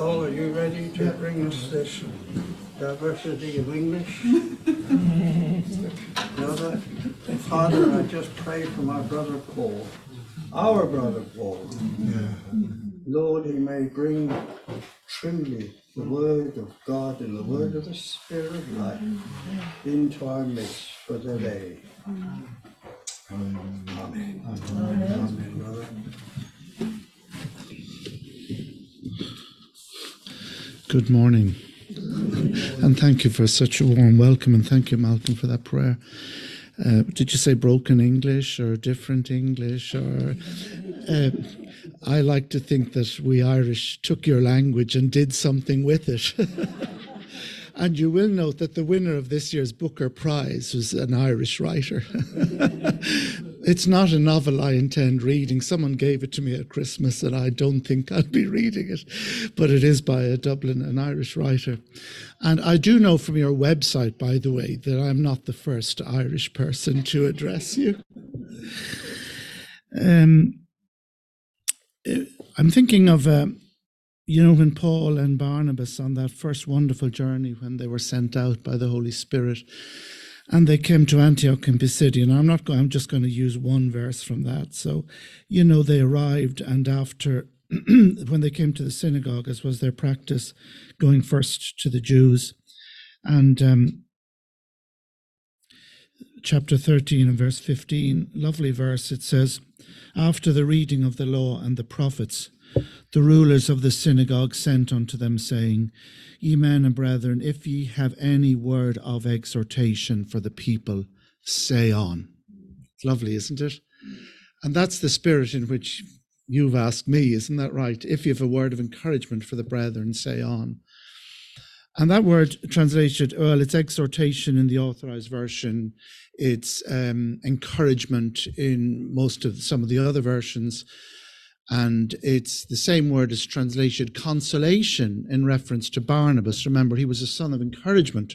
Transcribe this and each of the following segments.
Paul, are you ready to bring us this diversity of English? Brother, Father, I just pray for my brother Paul, our brother Paul. Lord, he may bring truly the word of God and the word of the Spirit of life into our midst for the day. Amen. Amen. Amen, brother. Good morning, and thank you for such a warm welcome, and thank you, Malcolm, for that prayer. Did you say broken English or different English? Or I like to think that we Irish took your language and did something with it. And you will note that the winner of this year's Booker Prize was an Irish writer. It's not a novel I intend reading. Someone gave it to me at Christmas and I don't think I'll be reading it. But it is by an Irish writer. And I do know from your website, by the way, that I'm not the first Irish person to address you. I'm thinking of, when Paul and Barnabas on that first wonderful journey when they were sent out by the Holy Spirit, and they came to Antioch in Pisidian. I'm just going to use one verse from that. So, they arrived, and after, when they came to the synagogue, as was their practice, going first to the Jews, and chapter 13 and verse 15, lovely verse, it says, after the reading of the law and the prophets, the rulers of the synagogue sent unto them, saying, Ye men and brethren, if ye have any word of exhortation for the people, say on. It's lovely, isn't it? And that's the spirit in which you've asked me, isn't that right? If you have a word of encouragement for the brethren, say on. And that word translated, it's exhortation in the Authorized Version. It's encouragement in some of the other versions. And it's the same word as translated consolation in reference to Barnabas. Remember, he was a son of encouragement.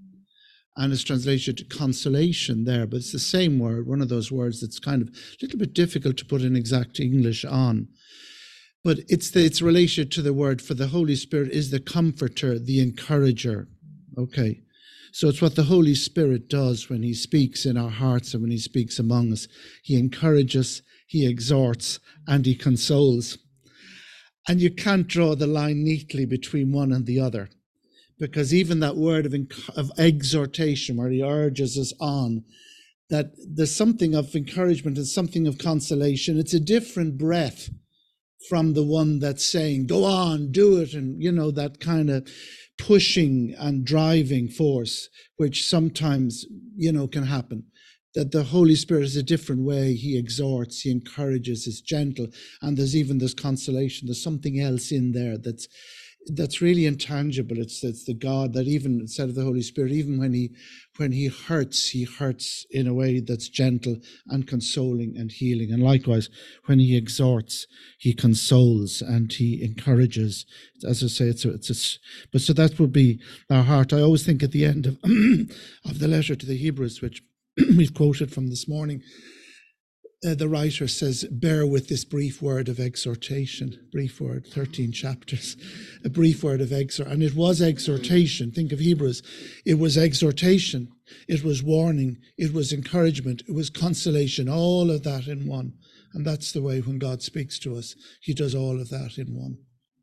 And it's translated consolation there, but it's the same word, one of those words that's kind of a little bit difficult to put in exact English on. But it's related to the word for the Holy Spirit is the comforter, the encourager. Okay. So it's what the Holy Spirit does when he speaks in our hearts and when he speaks among us. He encourages, he exhorts, and he consoles. And you can't draw the line neatly between one and the other, because even that word of exhortation, where he urges us on, that there's something of encouragement and something of consolation. It's a different breath from the one that's saying, go on, do it, and, that kind of pushing and driving force, which sometimes, can happen. That the Holy Spirit is a different way. He exhorts, he encourages, is gentle, and there's even this consolation. There's something else in there that's really intangible. It's the God that even instead of the Holy Spirit, even when he hurts in a way that's gentle and consoling and healing. And likewise, when he exhorts, he consoles and he encourages. As I say, but so that would be our heart. I always think at the end of the letter to the Hebrews, which we've quoted from this morning, the writer says, bear with this brief word of exhortation, brief word, 13 chapters, a brief word of exhortation. And it was exhortation. Think of Hebrews. It was exhortation. It was warning. It was encouragement. It was consolation, all of that in one. And that's the way when God speaks to us, he does all of that in one.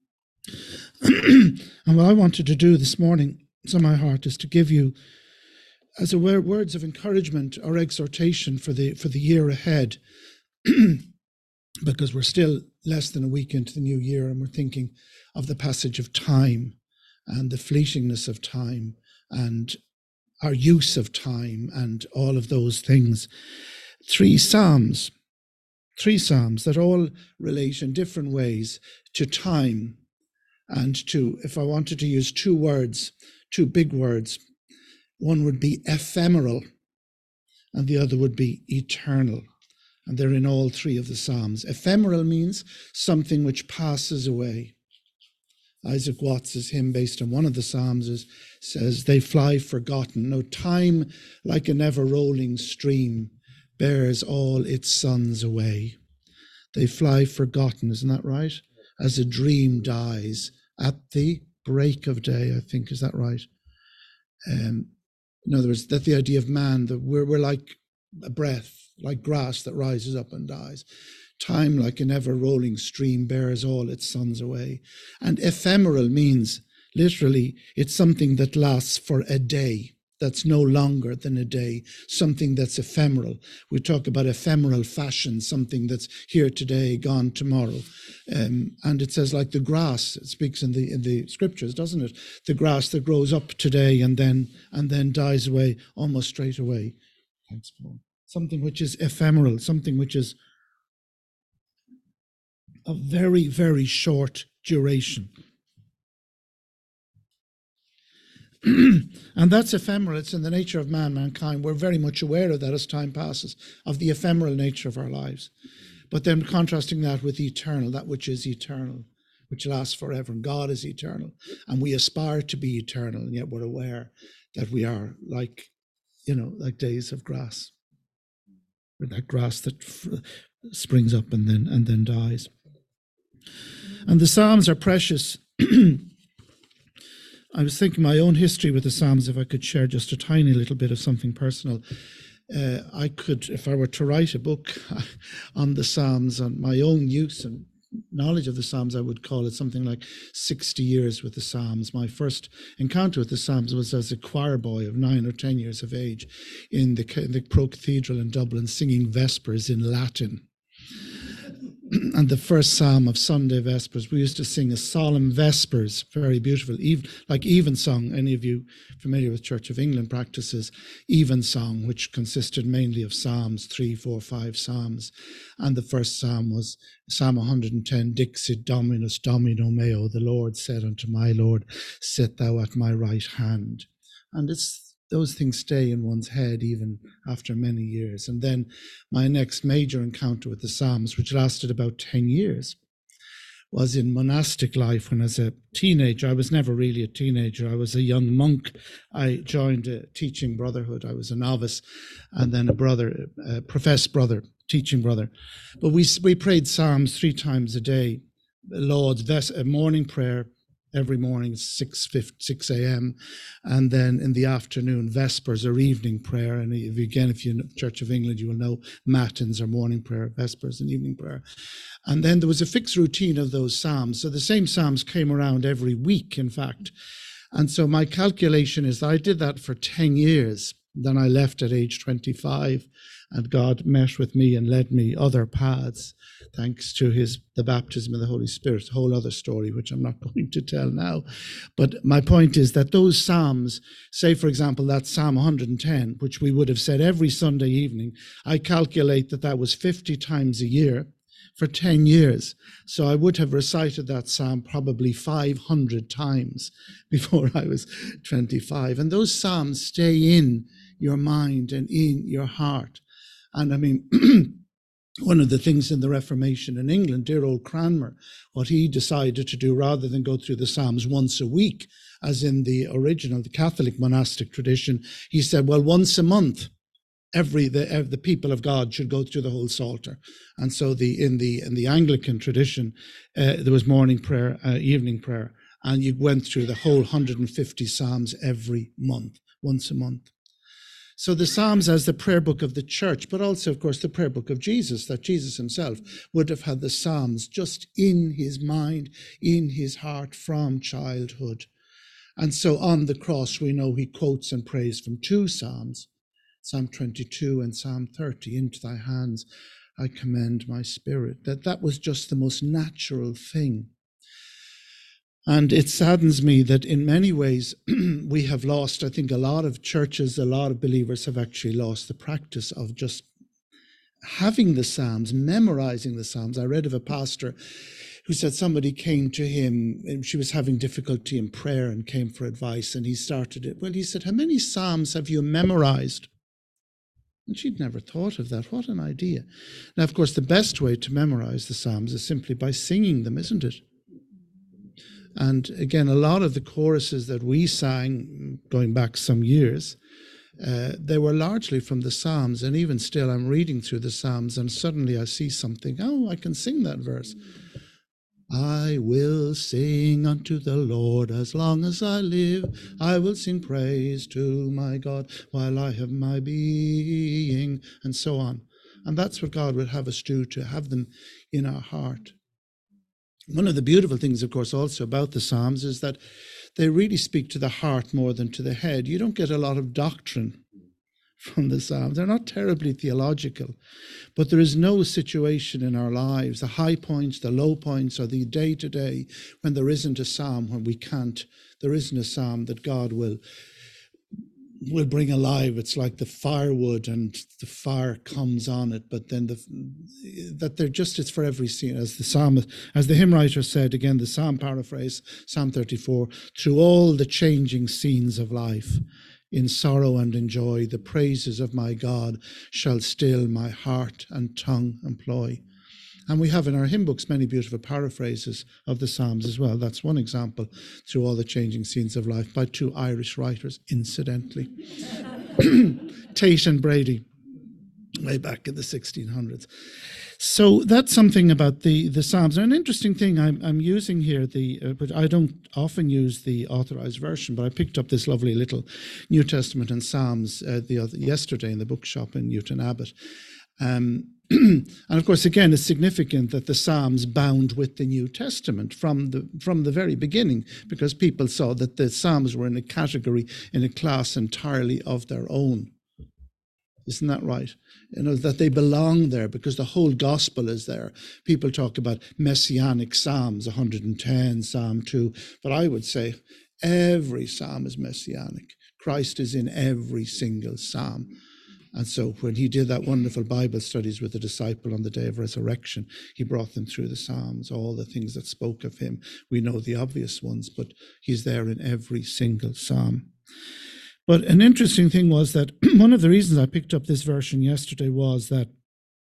And what I wanted to do this morning, it's on my heart, is to give you as it were words of encouragement or exhortation for the year ahead, because we're still less than a week into the new year and we're thinking of the passage of time and the fleetingness of time and our use of time and all of those things. Three psalms that all relate in different ways to time and to, if I wanted to use two big words, one would be ephemeral, and the other would be eternal. And they're in all three of the Psalms. Ephemeral means something which passes away. Isaac Watts' hymn based on one of the Psalms says, they fly forgotten. No, time, like a never-rolling stream, bears all its sons away. They fly forgotten, isn't that right? As a dream dies at the break of day, I think. Is that right? In other words, that the idea of man, that we're like a breath, like grass that rises up and dies. Time, like an ever-rolling stream, bears all its sons away. And ephemeral means, literally, it's something that lasts for a day, that's no longer than a day, something that's ephemeral. We talk about ephemeral fashion, something that's here today, gone tomorrow. And it says, like the grass, it speaks in the scriptures, doesn't it? The grass that grows up today and then dies away almost straight away. Thanks, Paul. Something which is ephemeral, something which is of very, very short duration. And that's ephemeral. It's in the nature of mankind. We're very much aware of that as time passes, of the ephemeral nature of our lives. But then contrasting that with eternal, that which is eternal, which lasts forever. And God is eternal. And we aspire to be eternal, and yet we're aware that we are like days of grass. Or that grass that springs up and then dies. And the Psalms are precious. I was thinking my own history with the Psalms, if I could share just a tiny little bit of something personal. I could, if I were to write a book on the Psalms, on my own use and knowledge of the Psalms, I would call it something like 60 years with the Psalms. My first encounter with the Psalms was as a choir boy of 9 or 10 years of age in the Pro Cathedral in Dublin, singing Vespers in Latin. And the first psalm of Sunday Vespers, we used to sing a solemn Vespers, very beautiful, like evensong. Any of you familiar with Church of England practices evensong, which consisted mainly of psalms, 3, 4, 5 psalms. And the first psalm was Psalm 110, Dixit Dominus Domino meo, the Lord said unto my Lord, sit thou at my right hand. And those things stay in one's head even after many years. And then my next major encounter with the Psalms, which lasted about 10 years, was in monastic life when as a teenager. I was never really a teenager. I was a young monk. I joined a teaching brotherhood. I was a novice and then a professed brother, teaching brother. But we prayed Psalms 3 times a day. Lord's morning prayer, every morning, 6 a.m. And then in the afternoon, Vespers or evening prayer. And if you're in Church of England, you will know Matins or morning prayer, Vespers and evening prayer. And then there was a fixed routine of those Psalms. So the same Psalms came around every week, in fact. And so my calculation is that I did that for 10 years. Then I left at age 25, and God met with me and led me other paths, thanks to the baptism of the Holy Spirit, a whole other story, which I'm not going to tell now. But my point is that those Psalms, say, for example, that Psalm 110, which we would have said every Sunday evening, I calculate that was 50 times a year for 10 years. So I would have recited that Psalm probably 500 times before I was 25. And those Psalms stay in your mind and in your heart. And I mean, one of the things in the Reformation in England, dear old Cranmer, what he decided to do rather than go through the Psalms once a week, as in the original, the Catholic monastic tradition, he said, well, once a month, the people of God should go through the whole Psalter. And so in the Anglican tradition, there was morning prayer, evening prayer, and you went through the whole 150 Psalms every month, once a month. So the Psalms as the prayer book of the church, but also, of course, the prayer book of Jesus, that Jesus himself would have had the Psalms just in his mind, in his heart from childhood. And so on the cross, we know he quotes and prays from 2 Psalms, Psalm 22 and Psalm 30, into thy hands I commend my spirit. That was just the most natural thing. And it saddens me that in many ways we have lost, I think a lot of churches, a lot of believers have actually lost the practice of just having the Psalms, memorizing the Psalms. I read of a pastor who said somebody came to him and she was having difficulty in prayer and came for advice, and he started it. Well, he said, how many Psalms have you memorized? And she'd never thought of that. What an idea. Now, of course, the best way to memorize the Psalms is simply by singing them, isn't it? And again, a lot of the choruses that we sang, going back some years, they were largely from the Psalms. And even still, I'm reading through the Psalms and suddenly I see something, oh, I can sing that verse. I will sing unto the Lord as long as I live. I will sing praise to my God while I have my being, and so on. And that's what God would have us do, to have them in our heart. One of the beautiful things, of course, also about the Psalms is that they really speak to the heart more than to the head. You don't get a lot of doctrine from the Psalms. They're not terribly theological, but there is no situation in our lives, the high points, the low points, or the day-to-day, when there isn't a psalm, when there isn't a psalm that God will bring alive. It's like the firewood and the fire comes on it, but then it's for every scene. As the hymn writer said, again, the psalm paraphrase, Psalm 34, through all the changing scenes of life, in sorrow and in joy, the praises of my God shall still my heart and tongue employ. And we have in our hymn books many beautiful paraphrases of the Psalms as well. That's one example, through all the changing scenes of life, by two Irish writers, incidentally. Tate and Brady, way back in the 1600s. So that's something about the Psalms. And an interesting thing, I'm using here, but I don't often use the authorized version, but I picked up this lovely little New Testament and Psalms yesterday in the bookshop in Newton Abbot. And of course, again, it's significant that the Psalms bound with the New Testament from the very beginning, because people saw that the Psalms were in a category, in a class entirely of their own. Isn't that right? That they belong there because the whole gospel is there. People talk about messianic psalms, 110, Psalm 2, but I would say every psalm is messianic. Christ is in every single psalm. And so when he did that wonderful Bible studies with the disciple on the day of resurrection, he brought them through the Psalms, all the things that spoke of him. We know the obvious ones, but he's there in every single psalm. But an interesting thing was that one of the reasons I picked up this version yesterday was that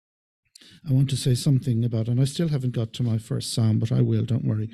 I want to say something about, and I still haven't got to my first psalm, but I will, don't worry.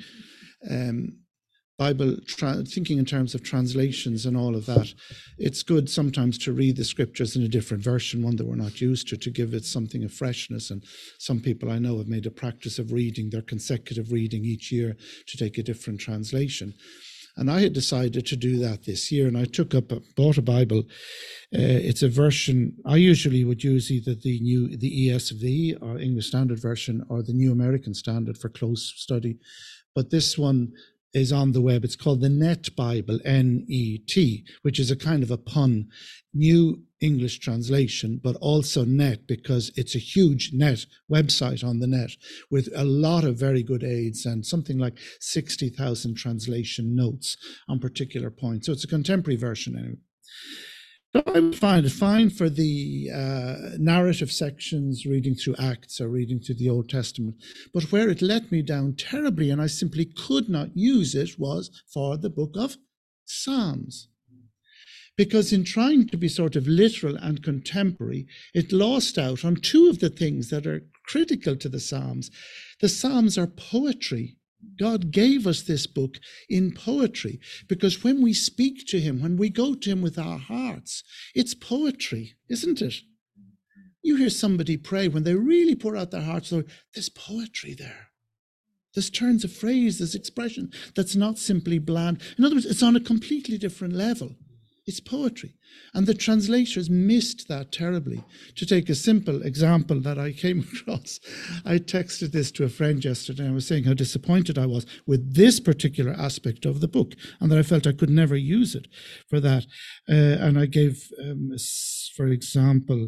Thinking in terms of translations and all of that, it's good sometimes to read the scriptures in a different version, one that we're not used to give it something of freshness. And some people I know have made a practice of reading their consecutive reading each year to take a different translation. And I had decided to do that this year, and I bought a Bible. It's a version, I usually would use either the ESV or English Standard Version or the New American Standard for close study. But this one is on the web. It's called the Net Bible, N-E-T, which is a kind of a pun, New English translation, but also net, because it's a huge net website on the net with a lot of very good aids and something like 60,000 translation notes on particular points. So it's a contemporary version anyway. So I would find it fine for the narrative sections, reading through Acts or reading through the Old Testament. But where it let me down terribly and I simply could not use it was for the book of Psalms. Because in trying to be sort of literal and contemporary, it lost out on two of the things that are critical to the Psalms. The Psalms are poetry. God gave us this book in poetry, because when we speak to him, when we go to him with our hearts, it's poetry, isn't it? You hear somebody pray when they really pour out their hearts, there's poetry there. There's turns of phrase, there's expression that's not simply bland. In other words, it's on a completely different level. It's poetry. And the translators missed that terribly. To take a simple example that I came across, I texted this to a friend yesterday. I was saying how disappointed I was with this particular aspect of the book and that I felt I could never use it for that. And I gave, for example,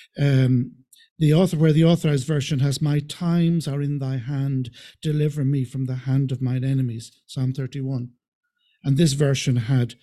the authorized version has, my times are in thy hand, deliver me from the hand of mine enemies, Psalm 31. And this version had,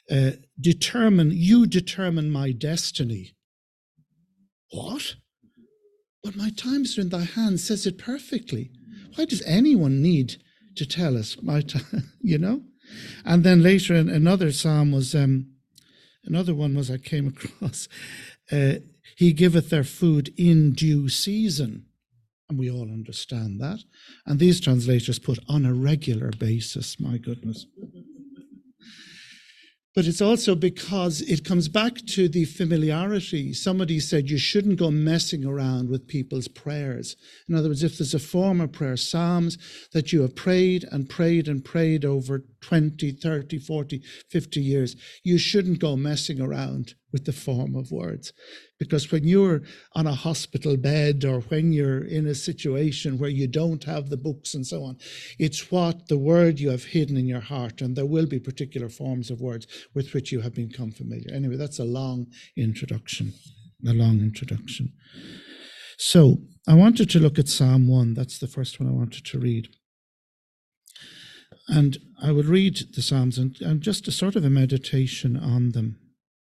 you determine my destiny. What? But my times are in thy hand says it perfectly. Why does anyone need to tell us my time, And then later another psalm was, another one was I came across, he giveth their food in due season. And we all understand that. And these translators put on a regular basis, my goodness. But it's also because it comes back to the familiarity. Somebody said you shouldn't go messing around with people's prayers. In other words, if there's a form of prayer, Psalms that you have prayed and prayed and prayed over 20, 30, 40, 50 years, you shouldn't go messing around with the form of words. Because when you're on a hospital bed or when you're in a situation where you don't have the books and so on, it's what the word you have hidden in your heart, and there will be particular forms of words with which you have become familiar. Anyway, that's a long introduction. So I wanted to look at Psalm 1. That's the first one I wanted to read. And I will read the Psalms and just a sort of a meditation on them.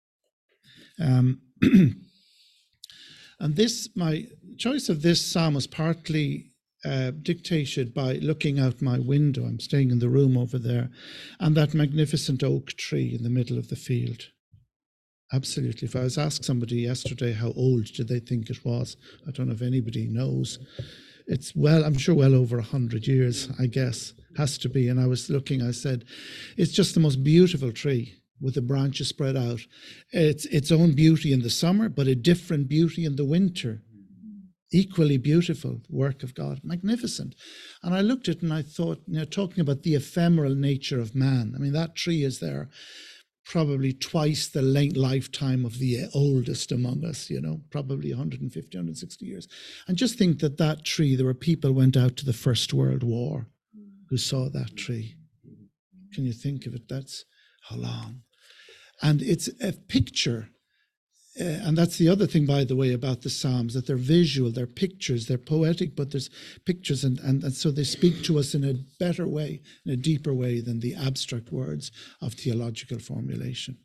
And this, my choice of this psalm was partly dictated by looking out my window. I'm staying in the room over there, and that magnificent oak tree in the middle of the field. Absolutely. If I was asked somebody yesterday how old did they think it was, I don't know if anybody knows. It's I'm sure well over 100 years, I guess, has to be. And I was looking, I said, it's just the most beautiful tree, with the branches spread out. It's its own beauty in the summer, but a different beauty in the winter. Equally beautiful work of God, magnificent. And I looked at it and I thought, talking about the ephemeral nature of man, I mean, that tree is there probably twice the lifetime of the oldest among us, probably 150, 160 years. And just think that tree, there were people went out to the First World War who saw that tree. Can you think of it? That's how long. And it's a picture, and that's the other thing, by the way, about the Psalms, that they're visual, they're pictures, they're poetic, but there's pictures, and so they speak to us in a better way, in a deeper way than the abstract words of theological formulation.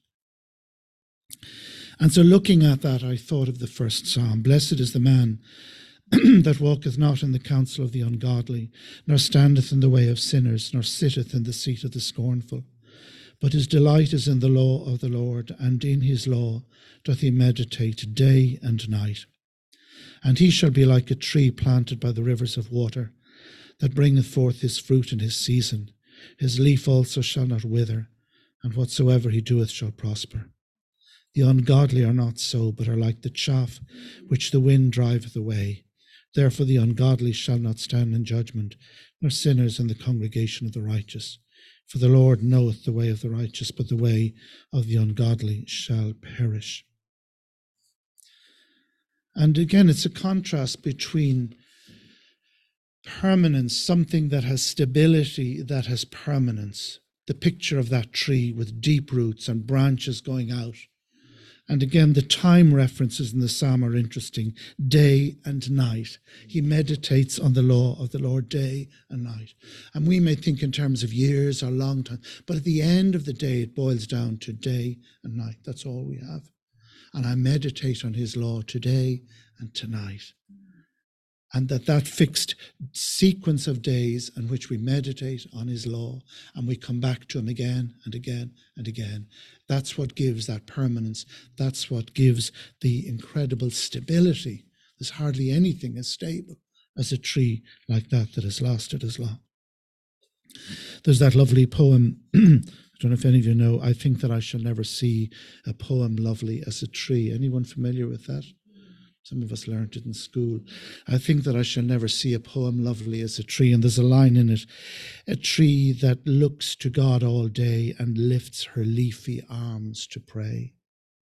And so looking at that, I thought of the first Psalm. Blessed is the man that walketh not in the counsel of the ungodly, nor standeth in the way of sinners, nor sitteth in the seat of the scornful. But his delight is in the law of the Lord, and in his law doth he meditate day and night. And he shall be like a tree planted by the rivers of water, that bringeth forth his fruit in his season. His leaf also shall not wither, and whatsoever he doeth shall prosper. The ungodly are not so, but are like the chaff which the wind driveth away. Therefore the ungodly shall not stand in judgment, nor sinners in the congregation of the righteous. For the Lord knoweth the way of the righteous, but the way of the ungodly shall perish. And again, it's a contrast between permanence, something that has stability, that has permanence. The picture of that tree with deep roots and branches going out. And again, the time references in the psalm are interesting. Day and night. He meditates on the law of the Lord day and night. And we may think in terms of years or long time, but at the end of the day, it boils down to day and night. That's all we have. And I meditate on his law today and tonight. And that fixed sequence of days in which we meditate on his law and we come back to him again and again and again. That's what gives that permanence. That's what gives the incredible stability. There's hardly anything as stable as a tree like that has lasted as long. There's that lovely poem, I don't know if any of you know, I think that I shall never see a poem lovely as a tree. Anyone familiar with that? Some of us learned it in school. I think that I shall never see a poem lovely as a tree. And there's a line in it, a tree that looks to God all day and lifts her leafy arms to pray.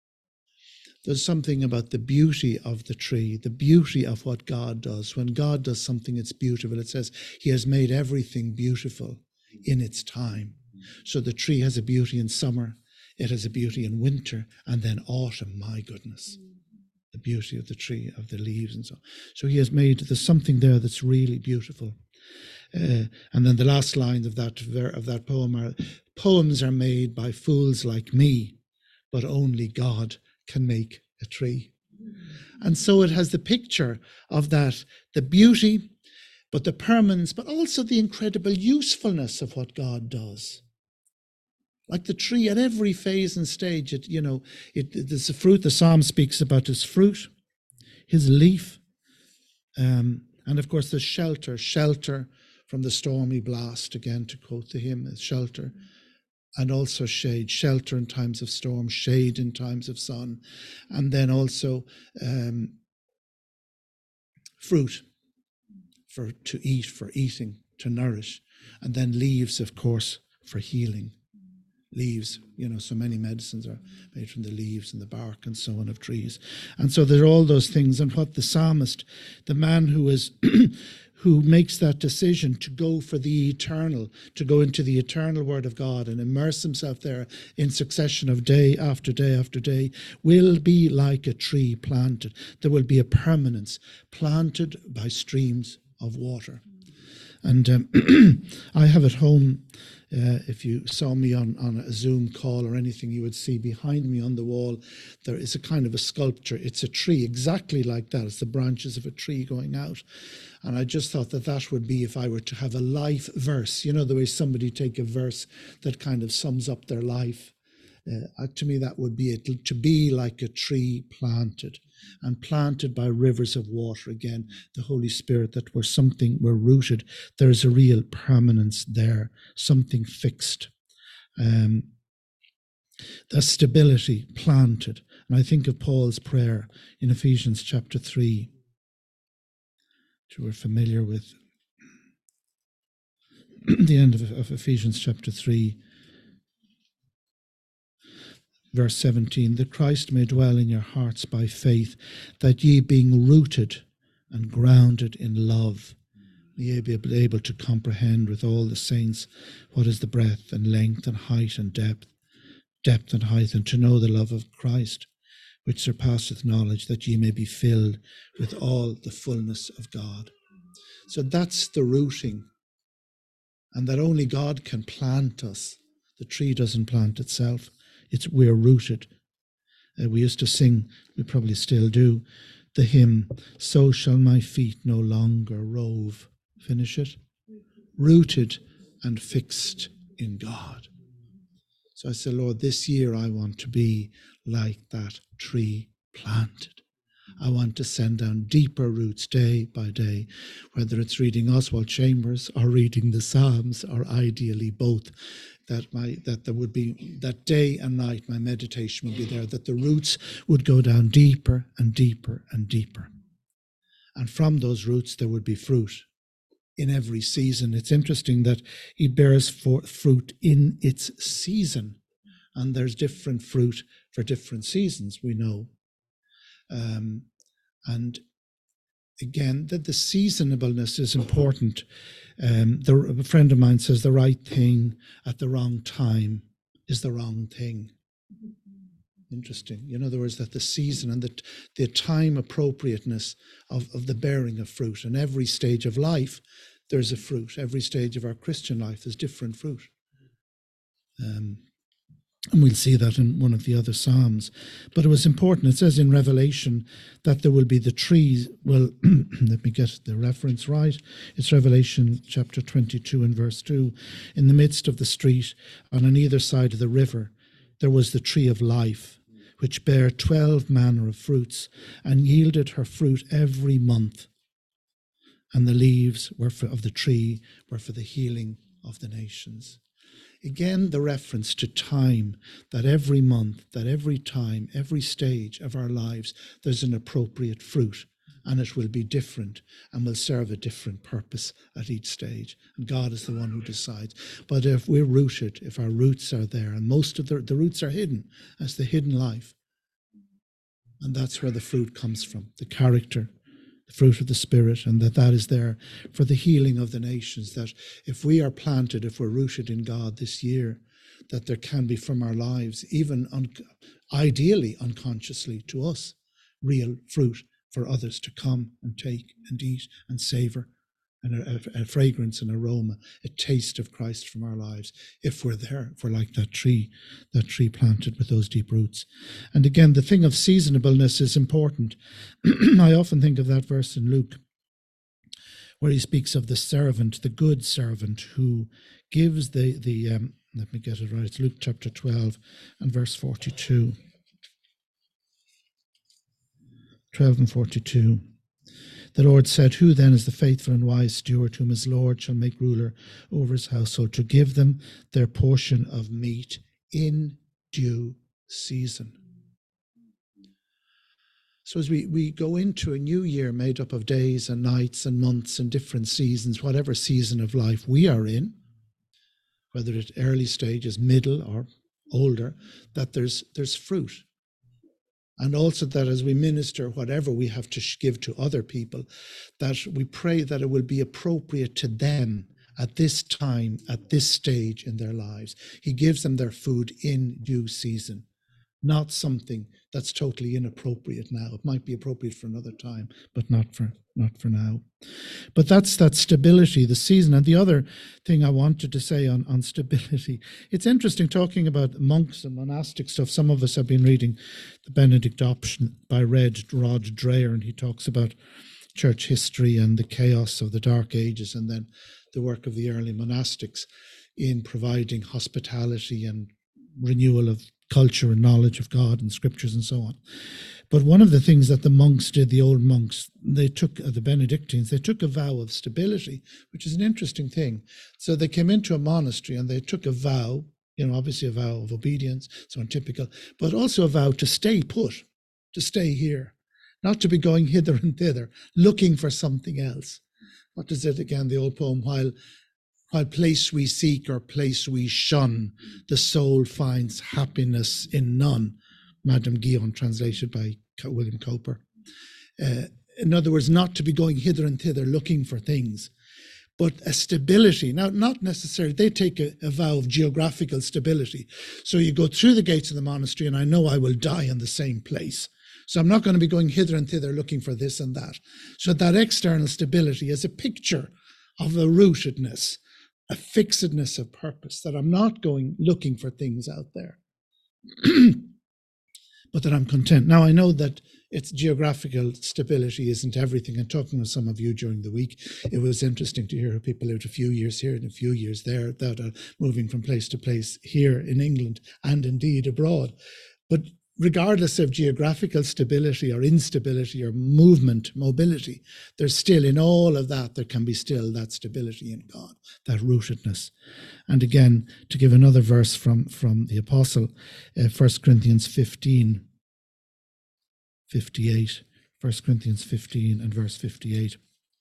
There's something about the beauty of the tree, the beauty of what God does. When God does something, it's beautiful. It says he has made everything beautiful in its time. So the tree has a beauty in summer, it has a beauty in winter, and then autumn, my goodness. The beauty of the tree, of the leaves and so on. So he has made, there's something there that's really beautiful. And then the last lines of that poem are, poems are made by fools like me, but only God can make a tree. And so it has the picture of that, the beauty, but the permanence, but also the incredible usefulness of what God does. Like the tree at every phase and stage, there's a fruit. The psalm speaks about his fruit, his leaf, and of course the shelter from the stormy blast. Again, to quote the hymn, shelter and also shade, shelter in times of storm, shade in times of sun, and then also fruit to eat, for eating, to nourish, and then leaves, of course, for healing. Leaves, so many medicines are made from the leaves and the bark and so on of trees. And so there are all those things. And what the psalmist, the man who is who makes that decision to go for the eternal, to go into the eternal word of God and immerse himself there in succession of day after day after day, will be like a tree planted. There will be a permanence, planted by streams of water. And I have at home, if you saw me on a Zoom call or anything, you would see behind me on the wall, there is a kind of a sculpture. It's a tree exactly like that. It's the branches of a tree going out. And I just thought that would be, if I were to have a life verse, the way somebody take a verse that kind of sums up their life. To me, that would be it, to be like a tree planted, and planted by rivers of water. Again, the Holy Spirit, that we're rooted. There is a real permanence there, something fixed. The stability, planted. And I think of Paul's prayer in Ephesians chapter 3, which we're familiar with. The end of Ephesians chapter 3, verse 17, that Christ may dwell in your hearts by faith, that ye being rooted and grounded in love, ye be able to comprehend with all the saints what is the breadth and length and height and depth and height, and to know the love of Christ, which surpasseth knowledge, that ye may be filled with all the fullness of God. So that's the rooting, and that only God can plant us. The tree doesn't plant itself. We're rooted. We used to sing, we probably still do, the hymn, so shall my feet no longer rove. Finish it. Rooted and fixed in God. So I say, Lord, this year I want to be like that tree planted. I want to send down deeper roots day by day, whether it's reading Oswald Chambers or reading the Psalms, or ideally both. That there would be, that day and night my meditation would be there, that the roots would go down deeper and deeper and deeper. And from those roots there would be fruit in every season. It's interesting that he bears forth fruit in its season. And there's different fruit for different seasons, we know. And again, that the seasonableness is important. A friend of mine says the right thing at the wrong time is the wrong thing. Interesting. In other words, that the season and the time appropriateness of the bearing of fruit. And every stage of life, there's a fruit. Every stage of our Christian life, there's different fruit. And we'll see that in one of the other Psalms. But it was important. It says in Revelation that there will be the trees. Well, let me get the reference right. It's Revelation chapter 22 and verse 2. In the midst of the street, and on either side of the river, there was the tree of life, which bare 12 manner of fruits, and yielded her fruit every month. And the leaves of the tree were for the healing of the nations. Again, the reference to time, that every month, that every time, every stage of our lives, there's an appropriate fruit, and it will be different and will serve a different purpose at each stage. And God is the one who decides. But if we're rooted, if our roots are there, and most of the roots are hidden, as the hidden life, and that's where the fruit comes from, the character, the fruit of the Spirit, and that is there for the healing of the nations, that if we are planted, if we're rooted in God this year, that there can be from our lives, even ideally unconsciously to us, real fruit for others to come and take and eat and savor, and a fragrance and aroma, a taste of Christ from our lives, if we're there, if we're like that tree planted with those deep roots. And again, the thing of seasonableness is important. I often think of that verse in Luke, where he speaks of the servant, the good servant, who gives let me get it right, it's Luke chapter 12 and verse 42. 12 and 42. The Lord said, who then is the faithful and wise steward whom his Lord shall make ruler over his household, to give them their portion of meat in due season? So as we go into a new year made up of days and nights and months and different seasons, whatever season of life we are in, whether it's early stages, middle or older, that there's fruit. And also that as we minister whatever we have to give to other people, that we pray that it will be appropriate to them at this time, at this stage in their lives. He gives them their food in due season, not something that's totally inappropriate now. It might be appropriate for another time, but not for now. But that's that stability, the season. And the other thing I wanted to say on stability, it's interesting talking about monks and monastic stuff. Some of us have been reading The Benedict Option by Rod Dreher, and he talks about church history and the chaos of the Dark Ages, and then the work of the early monastics in providing hospitality and renewal of culture and knowledge of God and scriptures and so on. But one of the things that the monks did, the old monks, they took, the Benedictines, they took a vow of stability, which is an interesting thing. So they came into a monastery and they took a vow, obviously a vow of obedience, so untypical, but also a vow to stay put, to stay here, not to be going hither and thither, looking for something else. What is it again, the old poem, while place we seek or place we shun, the soul finds happiness in none. Madame Guyon, translated by William Cowper. In other words, not to be going hither and thither looking for things, but a stability. Now, not necessarily, they take a vow of geographical stability. So you go through the gates of the monastery and I know I will die in the same place. So I'm not going to be going hither and thither looking for this and that. So that external stability is a picture of a rootedness, a fixedness of purpose, that I'm not going looking for things out there, but that I'm content. Now, I know that it's geographical stability isn't everything. And talking with some of you during the week, it was interesting to hear how people lived a few years here and a few years there, that are moving from place to place here in England and indeed abroad. But regardless of geographical stability or instability or movement, mobility, there's still in all of that, there can be still that stability in God, that rootedness. And again, to give another verse from the apostle, 1 Corinthians 15, 58, 1 Corinthians 15 and verse 58.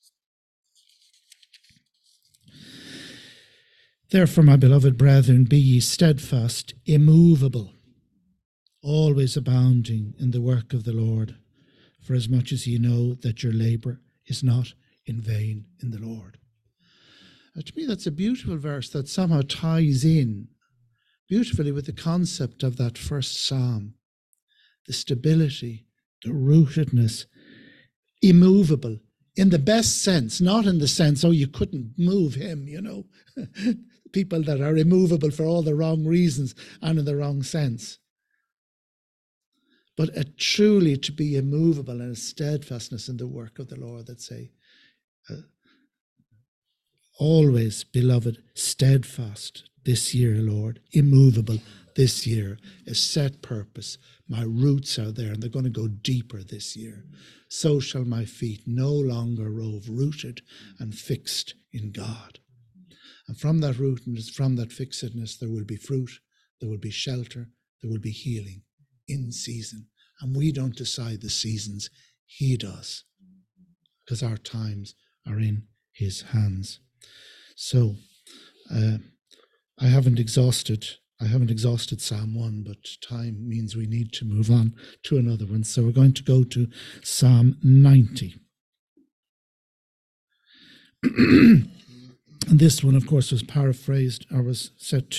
Therefore, my beloved brethren, be ye steadfast, immovable, always abounding in the work of the Lord, for as much as ye know that your labour is not in vain in the Lord. To me, that's a beautiful verse that somehow ties in beautifully with the concept of that first psalm, the stability, the rootedness, immovable, in the best sense, not in the sense, oh, you couldn't move him, people that are immovable for all the wrong reasons and in the wrong sense. But truly to be immovable and a steadfastness in the work of the Lord, that say, always, beloved, steadfast this year, Lord, immovable this year, a set purpose. My roots are there and they're going to go deeper this year. So shall my feet no longer rove, rooted and fixed in God. And from that rootedness, from that fixedness, there will be fruit, there will be shelter, there will be healing in season. And we don't decide the seasons, he does, because our times are in his hands. So I haven't exhausted Psalm 1, but time means we need to move on to another one. So we're going to go to Psalm 90. And this one, of course, was paraphrased, or was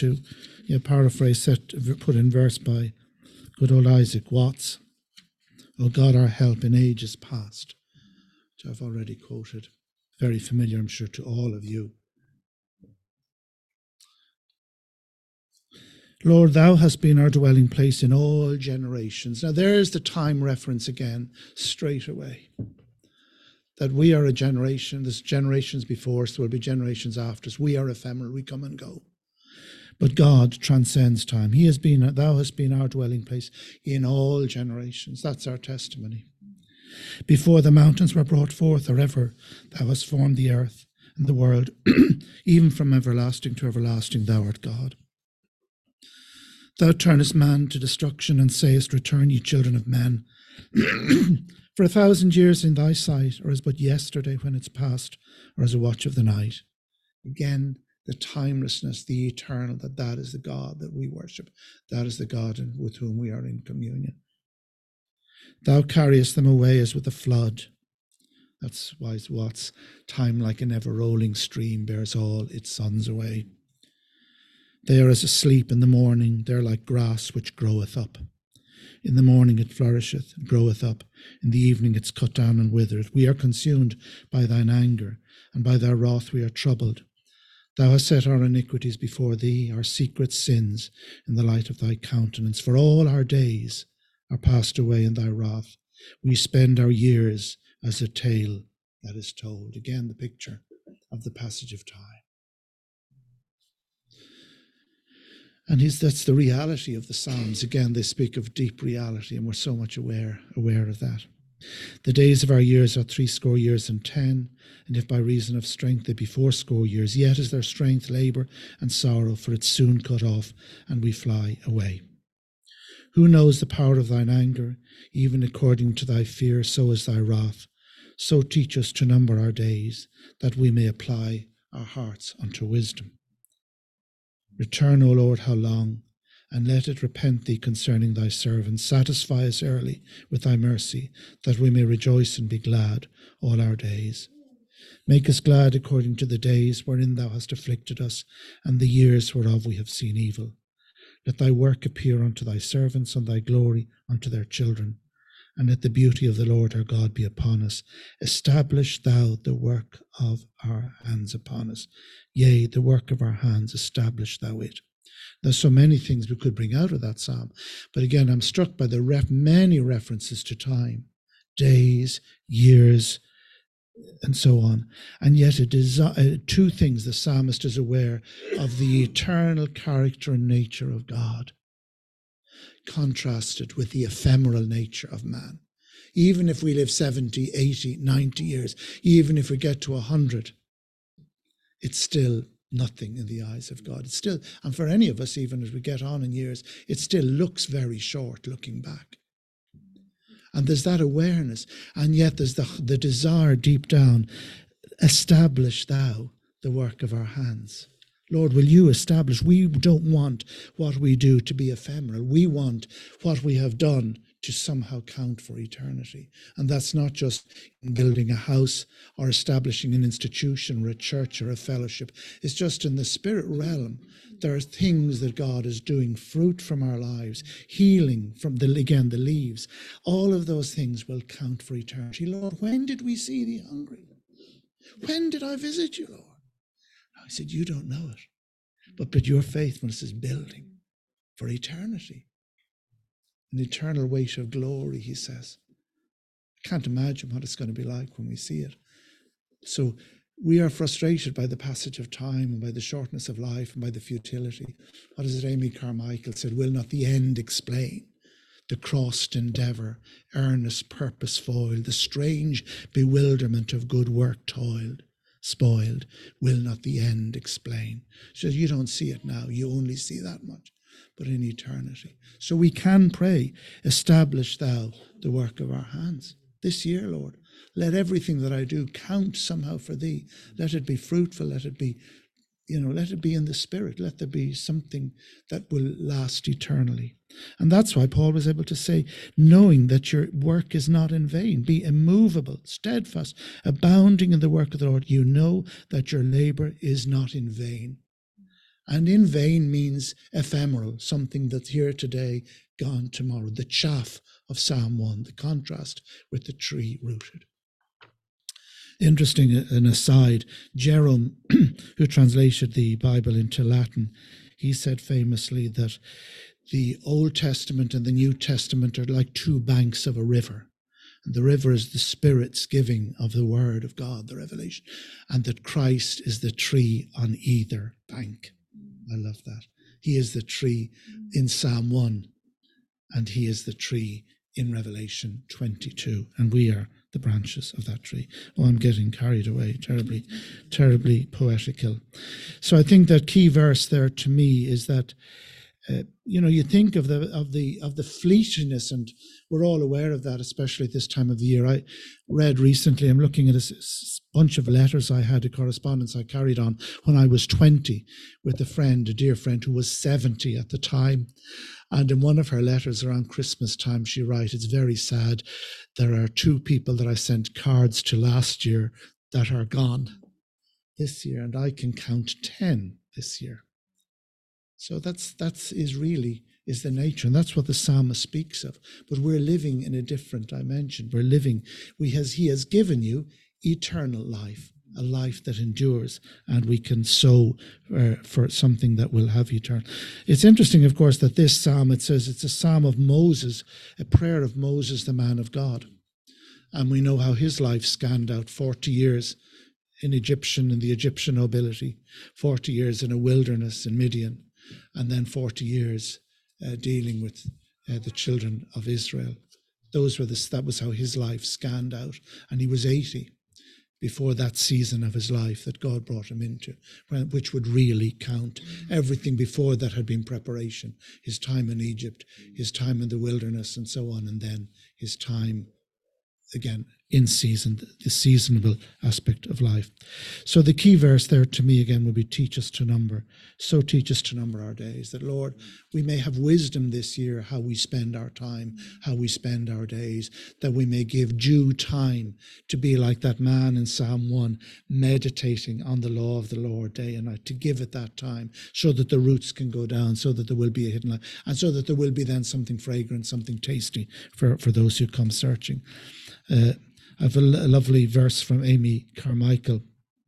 put in verse by good old Isaac Watts. O God, our help in ages past, which I've already quoted. Very familiar, I'm sure, to all of you. Lord, thou hast been our dwelling place in all generations. Now there's the time reference again, straight away. That we are a generation, there's generations before us, there will be generations after us. We are ephemeral, we come and go. But God transcends time. Thou hast been our dwelling place in all generations. That's our testimony. Before the mountains were brought forth, or ever thou hast formed the earth and the world, even from everlasting to everlasting thou art God. Thou turnest man to destruction, and sayest, Return, ye children of men. For 1,000 years in thy sight are as but yesterday when it's past, or as a watch of the night. Again, the timelessness, the eternal, that is the God that we worship. That is the God with whom we are in communion. Thou carriest them away as with a flood. That's Wise Watts. Time like an ever-rolling stream bears all its sons away. They are as asleep in the morning. They're like grass which groweth up. In the morning it flourisheth and groweth up. In the evening it's cut down and withereth. We are consumed by thine anger, and by thy wrath we are troubled. Thou hast set our iniquities before thee, our secret sins in the light of thy countenance. For all our days are passed away in thy wrath. We spend our years as a tale that is told. Again, the picture of the passage of time. And that's the reality of the Psalms. Again, they speak of deep reality, and we're so much aware of that. The days of our years are 80 years and 10, and if by reason of strength they be 80 years, yet is their strength labour and sorrow, for it's soon cut off, and we fly away. Who knows the power of thine anger? Even according to thy fear, so is thy wrath. So teach us to number our days, that we may apply our hearts unto wisdom. Return, O Lord, how long? And let it repent thee concerning thy servants. Satisfy us early with thy mercy, that we may rejoice and be glad all our days. Make us glad according to the days wherein thou hast afflicted us, and the years whereof we have seen evil. Let thy work appear unto thy servants, and thy glory unto their children. And let the beauty of the Lord our God be upon us. Establish thou the work of our hands upon us. Yea, the work of our hands, establish thou it. There's so many things we could bring out of that psalm. But again, I'm struck by the many references to time, days, years, and so on. And yet two things the psalmist is aware of: the eternal character and nature of God, contrasted with the ephemeral nature of man. Even if we live 70, 80, 90 years, even if we get to 100, it's still nothing in the eyes of God. It's still, and for any of us, even as we get on in years, it still looks very short looking back. And there's that awareness, and yet there's the desire deep down, establish thou the work of our hands. Lord, will you establish? We don't want what we do to be ephemeral. We want what we have done to somehow count for eternity. And that's not just in building a house or establishing an institution or a church or a fellowship. It's just in the spirit realm. There are things that God is doing, fruit from our lives, healing from the leaves. All of those things will count for eternity. Lord, when did we see thee hungry? When did I visit you, Lord? I said, you don't know it, but your faithfulness is building for eternity. An eternal weight of glory, he says. I can't imagine what it's going to be like when we see it. So we are frustrated by the passage of time and by the shortness of life and by the futility. What is it Amy Carmichael said? Will not the end explain the crossed endeavour, earnest purpose foiled, the strange bewilderment of good work toiled, spoiled? Will not the end explain? So you don't see it now, you only see that much, but in eternity. So we can pray, establish thou the work of our hands. This year, Lord, let everything that I do count somehow for thee. Let it be fruitful, let it be, let it be in the spirit. Let there be something that will last eternally. And that's why Paul was able to say, knowing that your work is not in vain, be immovable, steadfast, abounding in the work of the Lord. You know that your labor is not in vain. And in vain means ephemeral, something that's here today, gone tomorrow. The chaff of Psalm 1, the contrast with the tree rooted. Interesting, an aside, Jerome, who translated the Bible into Latin, he said famously that the Old Testament and the New Testament are like two banks of a river. And the river is the Spirit's giving of the Word of God, the revelation, and that Christ is the tree on either bank. I love that. He is the tree in Psalm 1, and he is the tree in Revelation 22, and we are the branches of that tree. Oh, I'm getting carried away, terribly, terribly poetical. So I think that key verse there to me is that you think of the fleetiness, and we're all aware of that, especially at this time of the year. I read recently, I'm looking at a bunch of letters I had, a correspondence I carried on when I was 20 with a dear friend who was 70 at the time. And in one of her letters around Christmas time, she writes, it's very sad. There are 2 people that I sent cards to last year that are gone this year, and I can count 10 this year. So that's the nature, and that's what the psalmist speaks of. But we're living in a different dimension. He has given you eternal life, a life that endures, and we can sow for something that will have eternal. It's interesting, of course, that this psalm, it says it's a psalm of Moses, a prayer of Moses, the man of God. And we know how his life scanned out 40 years in the Egyptian nobility, 40 years in a wilderness in Midian, and then 40 years dealing with the children of Israel. That was how his life scanned out. And he was 80 before that season of his life that God brought him into, which would really count. Everything before that had been preparation. His time in Egypt, his time in the wilderness, and so on, and then his time again in season, the seasonable aspect of life. So the key verse there to me again would be teach us to number. So teach us to number our days, that Lord, we may have wisdom this year how we spend our time, how we spend our days, that we may give due time to be like that man in Psalm 1, meditating on the law of the Lord day and night, to give it that time so that the roots can go down, so that there will be a hidden life, and so that there will be then something fragrant, something tasty for those who come searching. I have a lovely verse from Amy Carmichael.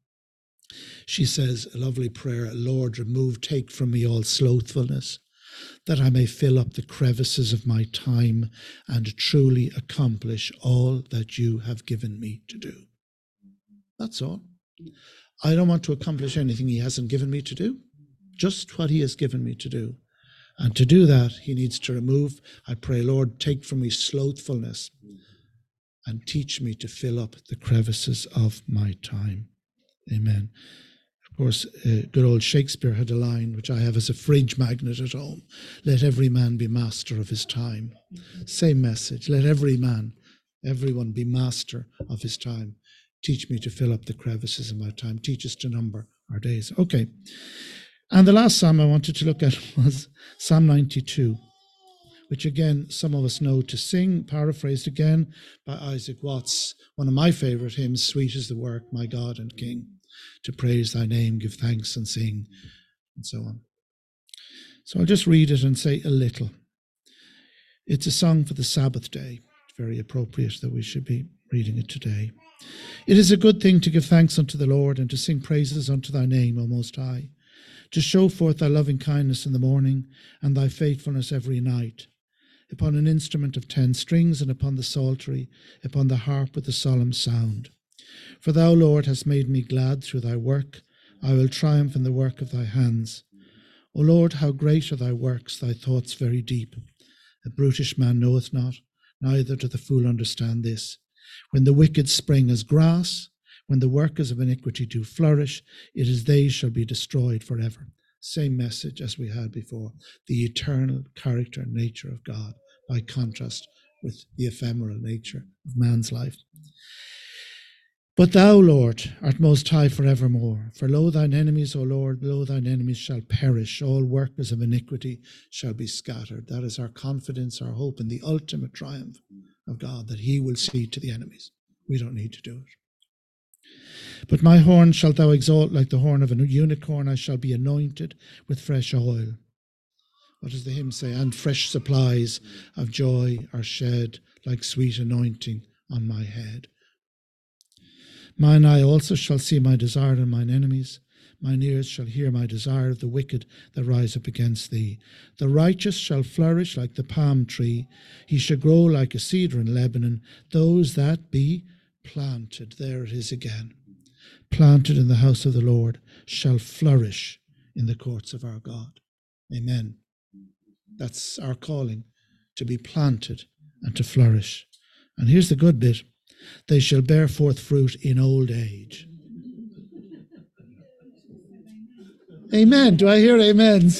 She says, a lovely prayer, Lord, take from me all slothfulness, that I may fill up the crevices of my time and truly accomplish all that you have given me to do. That's all. I don't want to accomplish anything he hasn't given me to do, just what he has given me to do. And to do that, he needs to remove, I pray, Lord, take from me slothfulness, and teach me to fill up the crevices of my time. Amen. Of course, good old Shakespeare had a line, which I have as a fridge magnet at home. Let every man be master of his time. Same message. Let everyone be master of his time. Teach me to fill up the crevices of my time. Teach us to number our days. Okay. And the last psalm I wanted to look at was Psalm 92. Which again, some of us know to sing, paraphrased again by Isaac Watts, one of my favorite hymns, Sweet is the work, my God and King, to praise thy name, give thanks and sing, and so on. So I'll just read it and say a little. It's a song for the Sabbath day. It's very appropriate that we should be reading it today. It is a good thing to give thanks unto the Lord and to sing praises unto thy name, O Most High, to show forth thy loving kindness in the morning and thy faithfulness every night, upon an instrument of 10 strings, and upon the psaltery, upon the harp with a solemn sound. For thou, Lord, hast made me glad through thy work. I will triumph in the work of thy hands. O Lord, how great are thy works, thy thoughts very deep. A brutish man knoweth not, neither doth the fool understand this. When the wicked spring as grass, when the workers of iniquity do flourish, it is they shall be destroyed forever. Same message as we had before, the eternal character and nature of God, by contrast with the ephemeral nature of man's life. But thou, Lord, art most high forevermore. For lo, thine enemies, O Lord, lo, thine enemies shall perish. All workers of iniquity shall be scattered. That is our confidence, our hope in the ultimate triumph of God, that he will see to the enemies. We don't need to do it. But my horn shalt thou exalt like the horn of a unicorn. I shall be anointed with fresh oil. What does the hymn say? And fresh supplies of joy are shed like sweet anointing on my head. Mine eye also shall see my desire in mine enemies. Mine ears shall hear my desire of the wicked that rise up against thee. The righteous shall flourish like the palm tree. He shall grow like a cedar in Lebanon. Those that be planted, there it is again, planted in the house of the Lord, shall flourish in the courts of our God. Amen. That's our calling, to be planted and to flourish. And here's the good bit. They shall bear forth fruit in old age. Amen. Do I hear amens?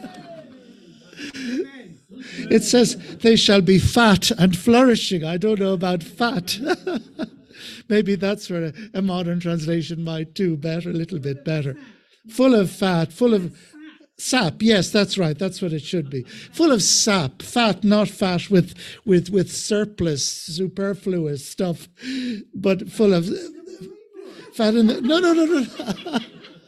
It says they shall be fat and flourishing. I don't know about fat. Maybe that's where a modern translation might do better, a little bit better. Full of fat, full of sap. Yes, that's right. That's what it should be. Full of sap. Fat, not fat with surplus, superfluous stuff, but full of fat in the... No.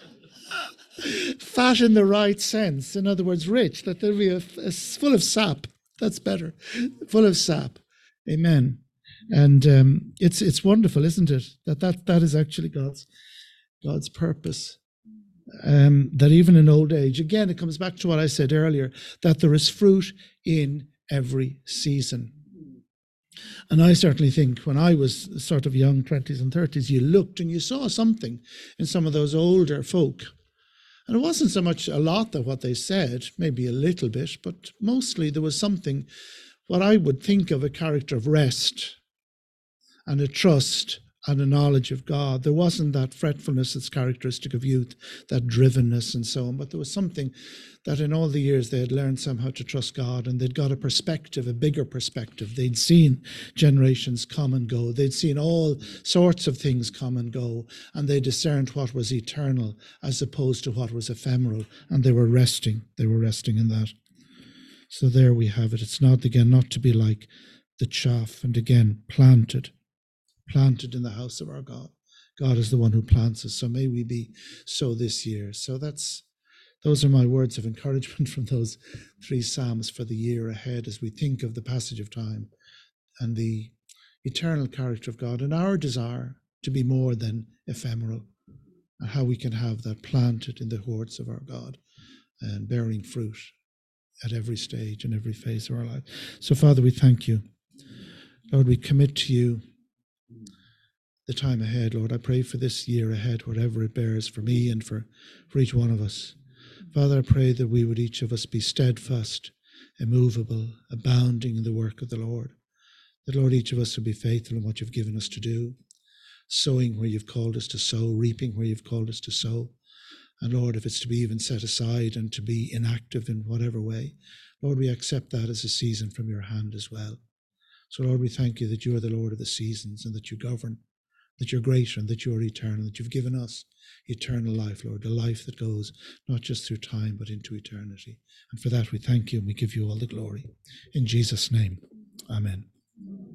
Fat in the right sense. In other words, rich. That there'll be full of sap. That's better. Full of sap. Amen. And it's wonderful, isn't it? That is actually God's purpose. That even in old age, again, it comes back to what I said earlier, that there is fruit in every season. And I certainly think when I was sort of young, 20s and 30s, you looked and you saw something in some of those older folk. And it wasn't so much a lot of what they said, maybe a little bit, but mostly there was something, what I would think of a character of rest and a trust and a knowledge of God. There wasn't that fretfulness that's characteristic of youth, that drivenness and so on, but there was something that in all the years they had learned somehow to trust God, and they'd got a perspective, a bigger perspective. They'd seen generations come and go. They'd seen all sorts of things come and go, and they discerned what was eternal as opposed to what was ephemeral, and they were resting. They were resting in that. So there we have it. It's not, again, not to be like the chaff, and again, planted in the house of our God. God is the one who plants us. So may we be so this year. So those are my words of encouragement from those 3 Psalms for the year ahead as we think of the passage of time and the eternal character of God and our desire to be more than ephemeral, and how we can have that planted in the courts of our God and bearing fruit at every stage and every phase of our life. So Father, we thank you. Lord, we commit to you the time ahead. Lord, I pray for this year ahead, whatever it bears for me and for each one of us. Father, I pray that we would each of us be steadfast, immovable, abounding in the work of the Lord. That, Lord, each of us would be faithful in what you've given us to do, sowing where you've called us to sow, reaping where you've called us to sow. And Lord, if it's to be even set aside and to be inactive in whatever way, Lord, we accept that as a season from your hand as well. So, Lord, we thank you that you are the Lord of the seasons and that you govern, that you're greater and that you are eternal, that you've given us eternal life, Lord, the life that goes not just through time but into eternity. And for that we thank you and we give you all the glory. In Jesus' name, amen.